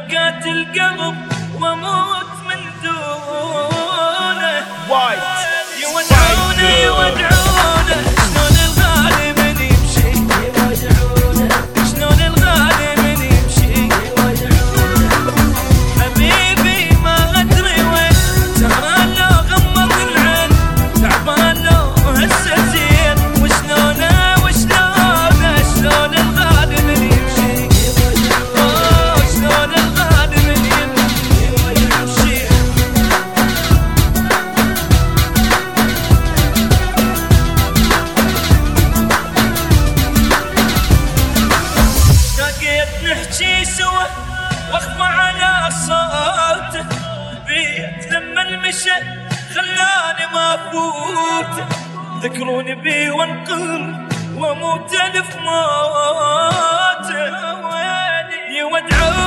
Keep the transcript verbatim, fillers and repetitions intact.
دقات القلب واموت من دونه. يودعونه يودعونه شلون الغالي من يمشي، شلون الغالي من يمشي. حبيبي ما ادري وين، سهران لو غمض العين، تعبان لو هسه زين، وشلونه وشلونه شلون الغالي من يمشي. اوه شلون الغالي من يمشي. لقيت نحكي سوا واخفى على صوته، بيت لما المشى خلاني ما افوت. ذكروني بي وانقر واموت الف موت. يودعوني